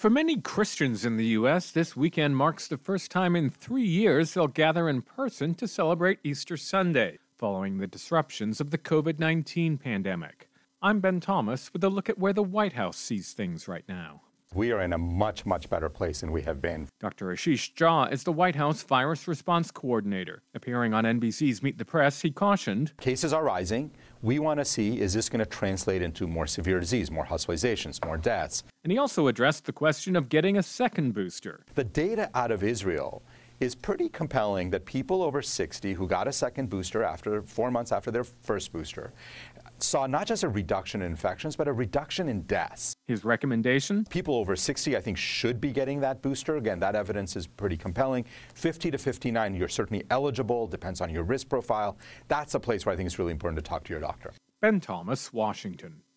For many Christians in the U.S., this weekend marks the first time in 3 years they'll gather in person to celebrate Easter Sunday, following the disruptions of the COVID-19 pandemic. I'm Ben Thomas with a look at where the White House sees things right now. We are in a much, much better place than we have been. Dr. Ashish Jha is the White House Virus Response Coordinator. Appearing on NBC's Meet the Press, he cautioned, Cases are rising. We want to see, is this going to translate into more severe disease, more hospitalizations, more deaths? And he also addressed the question of getting a second booster. The data out of Israel is pretty compelling that people over 60 who got a second booster after 4 months after their first booster saw not just a reduction in infections, but a reduction in deaths. His recommendation? People over 60, I think, should be getting that booster. Again, that evidence is pretty compelling. 50 to 59, you're certainly eligible, depends on your risk profile. That's a place where I think it's really important to talk to your doctor. Ben Thomas, Washington.